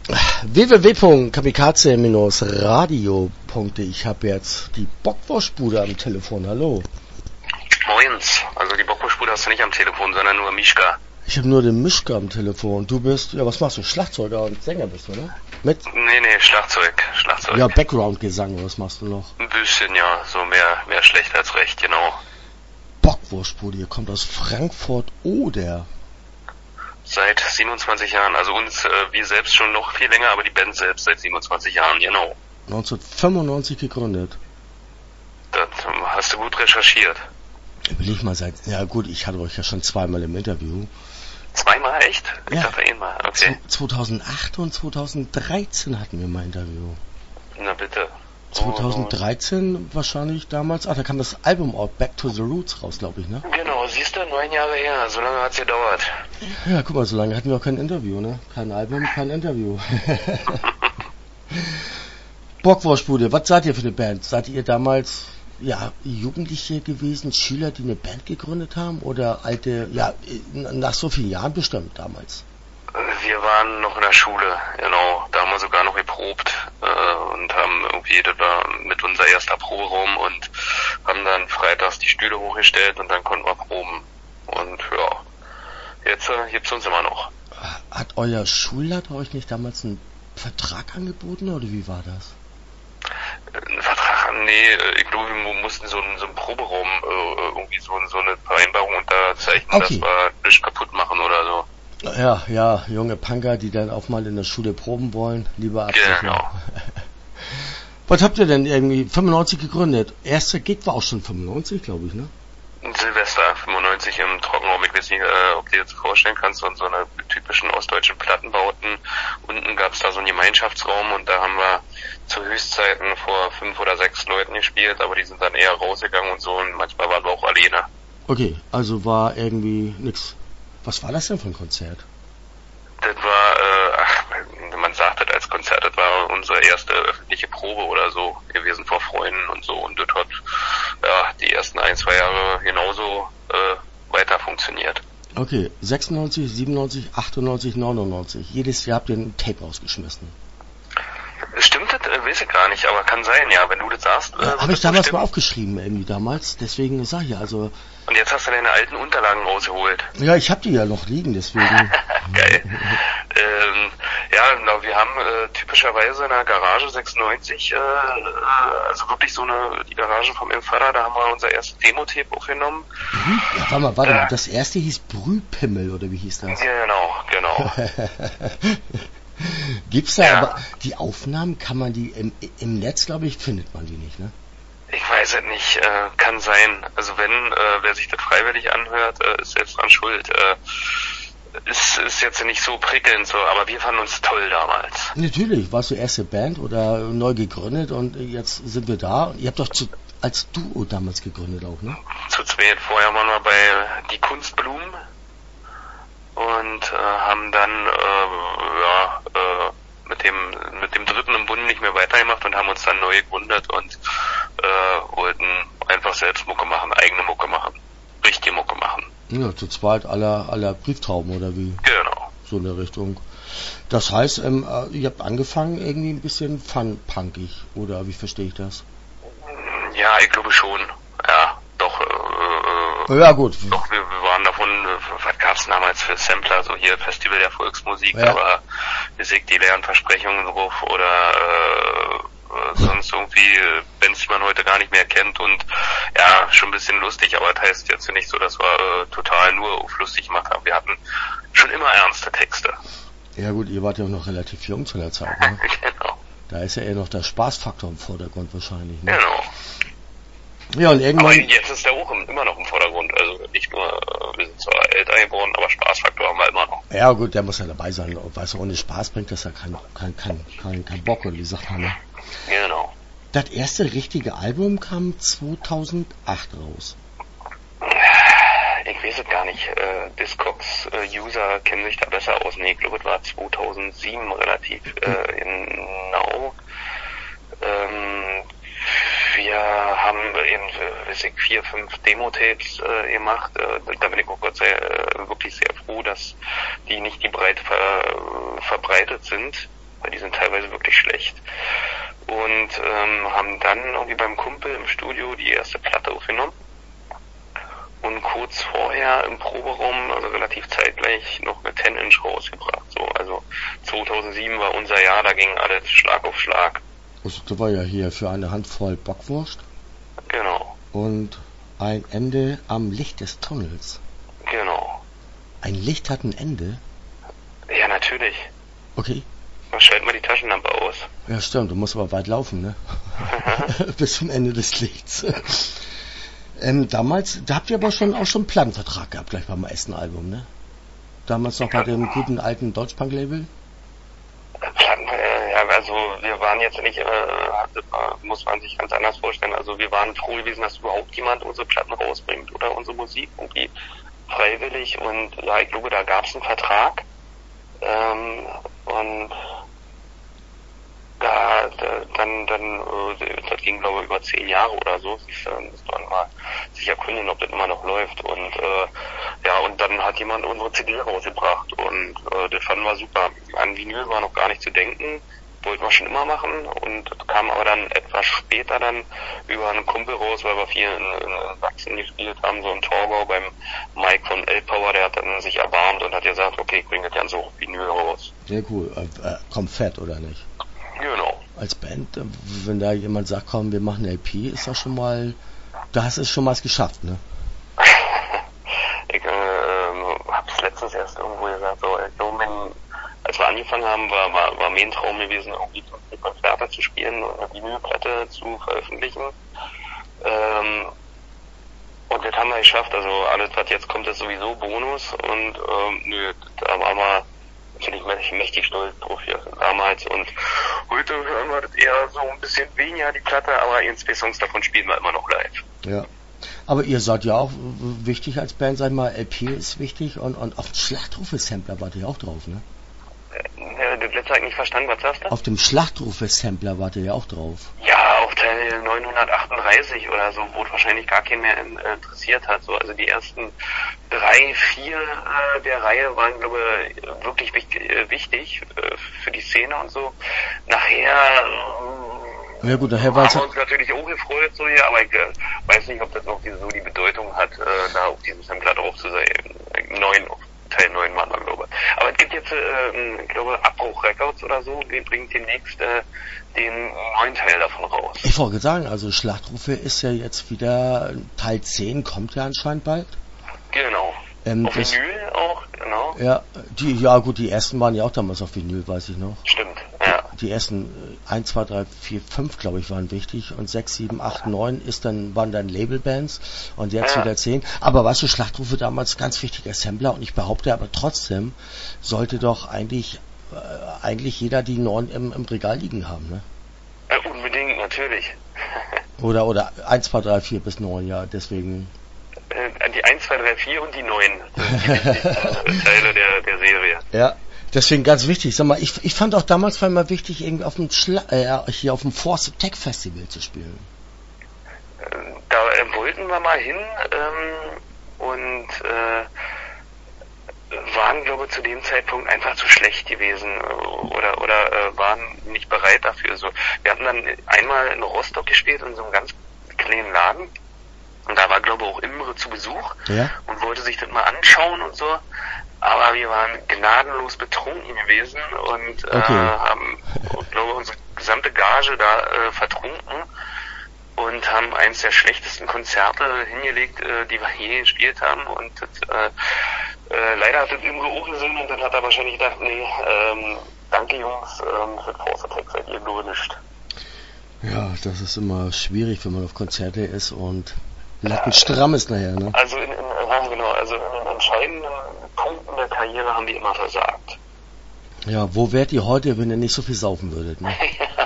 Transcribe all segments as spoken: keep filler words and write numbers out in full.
w w w punkt kamikaze radio punkt de. Ich habe jetzt die Bockwurstbude am Telefon. Hallo. Moins. Also die Bockwurstbude hast du nicht am Telefon, sondern nur Mischka. Ich habe nur den Mischka am Telefon. Du bist, ja, was machst du? Schlagzeuger und Sänger bist du, ne? Mit? Nee, nee, Schlagzeug. Schlagzeug. Ja, Background-Gesang, was machst du noch? Ein bisschen, ja. So mehr, mehr schlecht als recht, genau. Bockwurstbude, ihr kommt aus Frankfurt-Oder. Seit siebenundzwanzig Jahren. Also uns, äh, wir selbst schon noch viel länger, aber die Band selbst seit siebenundzwanzig Jahren, genau. neunzehnhundertfünfundneunzig gegründet. Das ähm, hast du gut recherchiert. Will ich mal seit, ja gut, ich hatte euch ja schon zweimal im Interview. Zweimal, echt? Ich ja. dachte einmal, okay. zweitausendacht und zweitausenddreizehn hatten wir mal ein Interview. Na bitte. zweitausenddreizehn wahrscheinlich damals, ach, da kam das Album out, Back to the Roots raus, glaube ich, ne? Genau, siehst du, neun Jahre her, so lange hat's gedauert. Ja, guck mal, so lange hatten wir auch kein Interview, ne? Kein Album, kein Interview. Bockwurstbude, was seid ihr für eine Band? Seid ihr damals, ja, Jugendliche gewesen, Schüler, die eine Band gegründet haben? Oder alte, ja, nach so vielen Jahren bestimmt damals? Wir waren noch in der Schule, genau. Da haben wir sogar noch geprobt äh, und haben irgendwie, das war mit unser erster Proberaum und haben dann freitags die Stühle hochgestellt und dann konnten wir proben. Und ja, jetzt äh, gibt's uns immer noch. Hat euer Schulleiter euch nicht damals einen Vertrag angeboten oder wie war das? Ein Vertrag, nee, ich glaube, wir mussten so einen, so einen Proberaum, äh, irgendwie so, so eine Vereinbarung unterzeichnen, okay, dass wir nichts kaputt machen oder so. Ja, ja, junge Punker, die dann auch mal in der Schule proben wollen, lieber absichern. Genau. Was habt ihr denn irgendwie fünfundneunzig gegründet? Erster Gig war auch schon fünfundneunzig, glaube ich, ne? Silvester fünfundneunzig im Trockenraum. Ich weiß nicht, äh, ob du dir jetzt vorstellen kannst, so, so eine typischen ostdeutschen Plattenbauten. Unten gab's da so einen Gemeinschaftsraum und da haben wir zu Höchstzeiten vor fünf oder sechs Leuten gespielt, aber die sind dann eher rausgegangen und so und manchmal waren wir auch alleine. Okay, also war irgendwie nix. Was war das denn für ein Konzert? Das war, äh, ach, man sagt das als Konzert, das war unsere erste öffentliche Probe oder so gewesen vor Freunden und so und das hat, ja, die ersten ein, zwei Jahre genauso äh, weiter funktioniert. Okay, sechsundneunzig, siebenundneunzig, achtundneunzig, neunundneunzig. Jedes Jahr habt ihr ein Tape rausgeschmissen. Stimmt das? Äh, weiß ich gar nicht, aber kann sein, ja, wenn du das sagst. Äh, ja, habe ich damals mal aufgeschrieben, irgendwie damals, deswegen sag ich ja, also... Und jetzt hast du deine alten Unterlagen rausgeholt. Ja, ich hab die ja noch liegen, deswegen... Geil. ähm, ja, na, wir haben äh, typischerweise in der Garage sechsundneunzig, äh, also wirklich so eine, die Garage vom meinem Vater, da haben wir unser erstes Demo-Tape aufgenommen. Mhm. Ja, warte mal, warte äh, mal, das erste hieß Brühpimmel, oder wie hieß das? Genau, genau. Gibt's da ja. Aber die Aufnahmen, kann man die im, im Netz, glaube ich, findet man die nicht, ne? Ich weiß es nicht, äh, kann sein. Also wenn, äh, wer sich das freiwillig anhört, äh, ist selbst dran schuld. Äh, ist, ist jetzt nicht so prickelnd so, aber wir fanden uns toll damals. Natürlich, warst du erste Band oder neu gegründet und jetzt sind wir da. Ihr habt doch zu, als Duo damals gegründet auch, ne? Zu zweit. Vorher waren wir bei Die Kunstblumen und äh, haben dann äh, ja äh, mit dem mit dem dritten im Bund nicht mehr weitergemacht und haben uns dann neu gegründet und äh, wollten einfach selbst Mucke machen, eigene Mucke machen, richtige Mucke machen. Ja, zu zweit aller aller Brieftauben oder wie? Genau. So in der Richtung. Das heißt, ähm, ihr habt angefangen irgendwie ein bisschen fun-punkig, oder wie verstehe ich das? Ja, ich glaube schon. Ja, doch. Äh, ja gut. Doch, wir, wir waren davon, was gab's damals für Sampler, so hier Festival der Volksmusik, ja. Aber Musik, die leeren Versprechungen drauf oder äh, sonst irgendwie Bands, die man heute gar nicht mehr kennt und ja, schon ein bisschen lustig, aber das heißt jetzt nicht so, dass wir äh, total nur auf lustig gemacht haben. Wir hatten schon immer ernste Texte. Ja gut, ihr wart ja auch noch relativ jung zu der Zeit, ne? Genau. Da ist ja eher noch der Spaßfaktor im Vordergrund wahrscheinlich, ne? Genau. Ja, und irgendwann... Aber jetzt ist der auch immer noch im Vordergrund, also nicht nur, wir sind zwar älter geworden, aber Spaßfaktor haben wir immer noch. Ja gut, der muss ja dabei sein, weißt du, ohne Spaß bringt das ja kein, kein, kein, kein, kein Bock, oder wie sagt man, ne? Genau. Das erste richtige Album kam zweitausendacht raus. Ich weiß es gar nicht, äh, Discogs-User äh, kennen sich da besser aus. Nee, ich glaube, es war zweitausendsieben relativ äh, genau. Ähm, wir haben eben, weiß ich, vier, fünf Demo-Tapes äh, gemacht. Äh, da bin ich auch Gott sei äh, wirklich sehr froh, dass die nicht die breit ver, verbreitet sind. weil die sind teilweise wirklich schlecht. Und ähm, haben dann irgendwie beim Kumpel im Studio die erste Platte aufgenommen. Und kurz vorher im Proberaum, also relativ zeitgleich, noch eine zehn Inch rausgebracht. So, also zweitausendsieben war unser Jahr, da ging alles Schlag auf Schlag. Also, das war ja hier für eine Handvoll Bockwurst. Genau. Und ein Ende am Licht des Tunnels. Genau. Ein Licht hat ein Ende? Ja, natürlich. Okay. Man schaltet mal die Taschenlampe aus. Ja, stimmt, du musst aber weit laufen, ne? Bis zum Ende des Lichts. ähm, damals, da habt ihr aber schon auch schon einen Plattenvertrag gehabt, gleich beim ersten Album, ne? Damals noch bei dem guten alten Deutschpunk-Label? Platten, äh, ja, also wir waren jetzt nicht, äh, muss man sich ganz anders vorstellen, also wir waren froh gewesen, dass überhaupt jemand unsere Platten rausbringt oder unsere Musik irgendwie freiwillig und ja, ich glaube, da gab es einen Vertrag ähm, und da, da dann, dann, äh, das ging glaube ich über zehn Jahre oder so, sich, äh, muss man mal sich erkundigen, ob das immer noch läuft und äh, ja, und dann hat jemand unsere C D rausgebracht und äh, das fanden wir super. An Vinyl war noch gar nicht zu denken, wollten wir schon immer machen und das kam aber dann etwas später dann über einen Kumpel raus, weil wir viel in, in, in Sachsen gespielt haben, so in Torgau beim Mike von L-Power, der hat dann sich erbarmt und hat gesagt, okay, ich bring das Ganze auf Vinyl raus. Sehr cool. Äh, äh, kommt fett, oder nicht? Genau. Als Band, wenn da jemand sagt, komm, wir machen eine L P, ist das schon mal, da hast du schon mal geschafft, ne? ich äh, hab's letztens erst irgendwo gesagt, so, ich glaube, wenn, als wir angefangen haben, war, war, war mein Traum gewesen, irgendwie Konzerte zu spielen und eine Vinylplatte zu veröffentlichen. Ähm, und das haben wir geschafft, also alles, was jetzt kommt, ist sowieso Bonus und ähm, nö, da waren wir natürlich mächtig, mächtig stolz drauf hier damals und heute hören wir das eher so ein bisschen weniger die Platte, aber ein, zwei Songs davon spielen wir immer noch live. Ja. Aber ihr seid ja auch wichtig als Band, sag ich mal, L P ist wichtig und, und auf dem Schlachtrufe-Sampler wart ihr auch drauf, ne? Äh, das letzte habe ich nicht verstanden, was sagst du? Auf dem Schlachtrufe-Sampler wart ihr ja auch drauf. Ja, auf Teil neunhundertachtunddreißig oder so, wo es wahrscheinlich gar keinen mehr in, äh, interessiert hat. So, also die ersten drei, vier äh, der Reihe waren, glaube ich, wirklich wichtig, äh, wichtig äh, für die Szene und so. Nachher äh, ja gut, daher haben wir uns natürlich auch gefreut, so hier, aber ich äh, weiß nicht, ob das noch diese, so die Bedeutung hat, äh, da auf diesem Sampler drauf zu sein. Neun, Teil neun waren wir, glaube ich. Aber es gibt jetzt, äh, ich glaube, Abbruch Records oder so, die bringt demnächst äh, den neuen Teil davon raus. Ich wollte sagen, also Schlachtrufe ist ja jetzt wieder, Teil zehn kommt ja anscheinend bald. Genau. Ähm, auf das, Vinyl auch, genau. Ja, die, ja gut, die ersten waren ja auch damals auf Vinyl, weiß ich noch. Stimmt, ja. Die ersten eins, zwei, drei, vier, fünf, glaube ich, waren wichtig und sechs, sieben, acht, neun ist dann, waren dann Labelbands und jetzt ja. wieder zehn. Aber weißt du, Schlachtrufe damals ganz wichtiger Sampler und ich behaupte aber trotzdem, sollte doch eigentlich, äh, eigentlich jeder die neun im, im Regal liegen haben, ne? Ja, unbedingt, natürlich. Oder, oder eins, zwei, drei, vier bis neun, ja, deswegen. Äh, die eins, zwei, drei, vier und die neun. Die wichtigsten Teile der, der Serie. Ja. Deswegen ganz wichtig. Sag mal, ich, ich fand auch damals war immer wichtig, irgendwie auf dem Schla äh, hier auf dem Force Tech Festival zu spielen. Da äh, wollten wir mal hin ähm, und äh, waren, glaube ich, zu dem Zeitpunkt einfach zu schlecht gewesen oder oder äh, waren nicht bereit dafür. So, wir hatten dann einmal in Rostock gespielt in so einem ganz kleinen Laden und da war, glaube ich, auch Imre zu Besuch ja? und wollte sich das mal anschauen und so. Aber wir waren gnadenlos betrunken gewesen und äh, okay. haben, glaube ich, unsere gesamte Gage da äh, vertrunken und haben eins der schlechtesten Konzerte hingelegt, äh, die wir je gespielt haben. Und äh, äh, leider hat das Imre auch gesehen und dann hat er wahrscheinlich gedacht, nee, ähm, danke Jungs, ähm, für Force Attack seid ihr nur nicht. Ja, das ist immer schwierig, wenn man auf Konzerte ist und lattenstramm ist nachher, ne? Also in, in, ja, genau, also in den entscheidenden Punkten der Karriere haben die immer versagt. Ja, wo wärt ihr heute, wenn ihr nicht so viel saufen würdet, ne?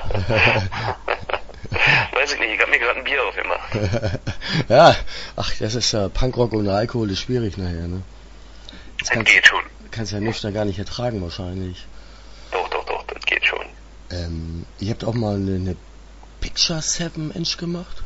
Weiß ich nicht, ich hab mir gerade ein Bier aufgemacht. Ja, ach, das ist ja Punkrock ohne Alkohol ist schwierig nachher, ne? Das, das kannst, geht schon. Kannst ja nüchtern gar nicht ertragen wahrscheinlich. Doch, doch, doch, das geht schon. Ähm, ihr habt auch mal eine, eine Picture seven Inch gemacht?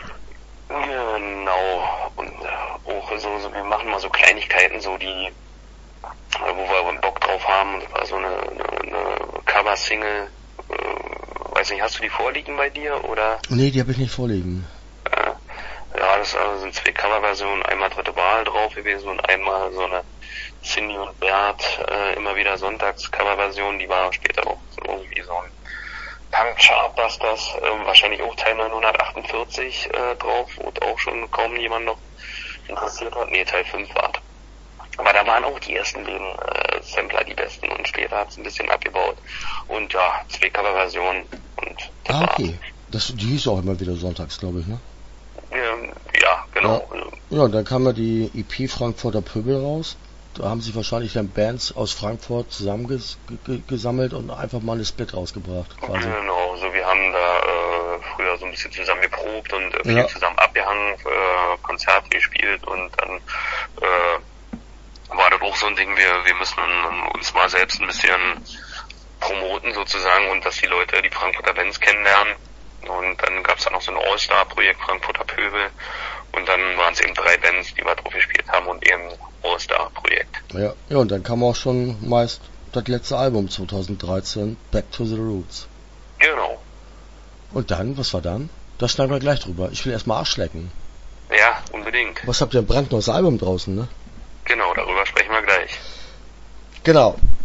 Genau. Und auch so, so, wir machen mal so Kleinigkeiten, so die, wo wir Bock drauf haben. Das war so eine, eine, eine Cover-Single, äh, weiß nicht, hast du die vorliegen bei dir, oder? Nee, die habe ich nicht vorliegen. Äh, ja, das äh, sind zwei Coverversionen, einmal dritte Wahl drauf gewesen und einmal so eine Cindy und Bert, äh, immer wieder Sonntags-Coverversion, die war später auch so irgendwie so ein Punk-Chartbusters, äh, wahrscheinlich auch Teil neunhundertachtundvierzig äh, drauf, wo auch schon kaum jemand noch interessiert hat. Nee, Teil fünf war. Aber da waren auch die ersten beiden äh, Sampler die besten und später hat es ein bisschen abgebaut. Und ja, zwei Coverversionen und das Ah, war's. okay. Das, die hieß auch immer wieder sonntags, glaube ich, ne? Ähm, ja, genau. Ja, und dann kam ja die E P Frankfurter Pöbel raus. Da haben sich wahrscheinlich dann Bands aus Frankfurt zusammengesammelt und einfach mal eine Split rausgebracht, quasi. Genau, so wir haben da äh, früher so ein bisschen zusammen geprobt und äh, viel Ja. zusammen abgehangen, äh, Konzerte gespielt und dann äh, war das auch so ein Ding, wir, wir müssen uns mal selbst ein bisschen promoten sozusagen und dass die Leute die Frankfurter Bands kennenlernen. Und dann gab es dann noch so ein All-Star-Projekt Frankfurter Pöbel und dann waren es eben drei Bands, die wir drauf gespielt haben und eben All-Star-Projekt. Ja, ja, und dann kam auch schon meist das letzte Album zwanzig dreizehn, Back to the Roots. Genau. Und dann, was war dann? Da schneiden wir gleich drüber. Ich will erstmal Arsch lecken. Ja, unbedingt. Was habt ihr, ein brandneues Album draußen, ne? Genau, darüber sprechen wir gleich. Genau.